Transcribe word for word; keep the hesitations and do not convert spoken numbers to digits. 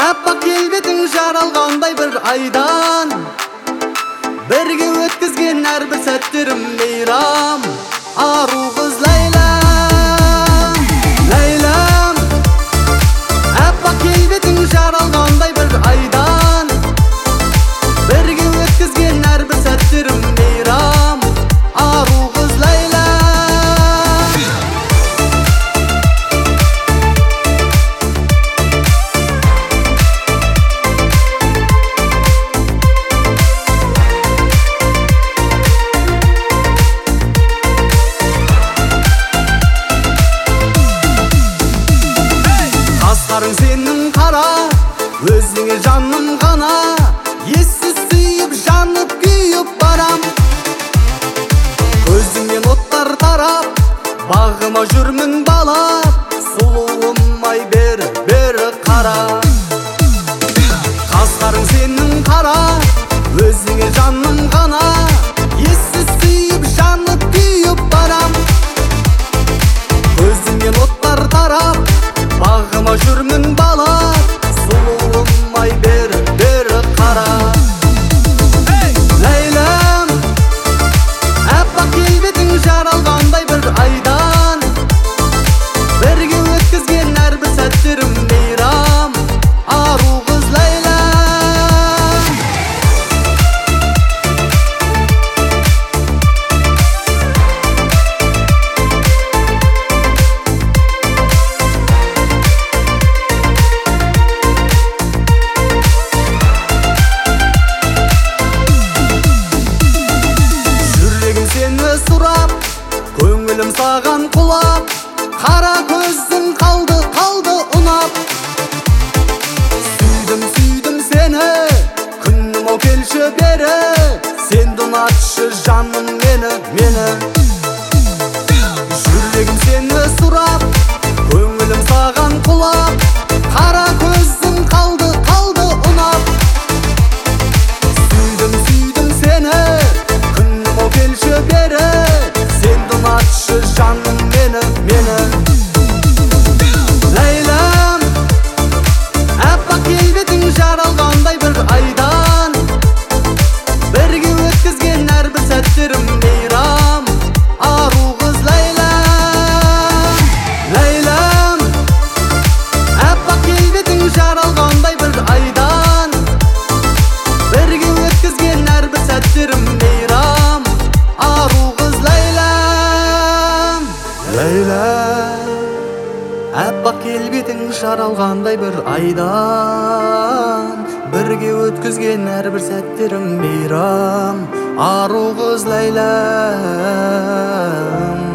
Аппақ келбетің жаралғандай бір айдан, бірге өткізген әрбір сәттерім мейрам. Ару қыз Ләйләм, Ләйләм. Аппақ келбетің жаралғандай бір айдан, бірге өткізген әрбір сәттерім мейрам. Ару қыз Ләйләм. Қастарың сенің қара, өзіңе жаным ғана, ессіз сүйіп жанып күйіп барам. Көзіңнен оттар тарап, бағыма жүрмін балап, сұлуым ай бері бері қара. Қастарың сенің қара, өзіңе жаным ғана, ессіз сүйіп жанып күйіп барам. Көзіңнен оттар тарап, бағыма жүрмін балап, сұлуым ай бері бері қара. Ләйләм, аппақ келбетің жаралғандай бір айдан, бірге өткізген әрбір сәттерім мейрам. Ару қыз Ләйләм. Сені сұрап, көңілім саған құлап, қара көзің қалды, қалды ұнап. Сүйдім, сүйдім сені, күнім ау келші бері, сенді ұнатшы жаным мені, мені. Жүрегім сені сұрап, көңілім саған құлап, қара көзің қалды, қалды ұнап. Сүйдім, сүйдім сені, күнім ау келші бері, сенді ұнатшы жаным мені, мені. Ләйләм, аппақ келбетің жаралғандай бір айдан, бірге өткізген әрбір сәттерім мейрам. Ару қыз Ләйләм, Ләйләм. Аппақ келбетің жаралғандай бір айдан, бірге өткізген әрбір сәттерім мейрам. Ару қыз Ләйләм, Ләйләм. Аппақ келбетің жаралғандай бір айдан, бірге өткізген әрбір сәттерім мейрам. Ару қыз Ләйләм.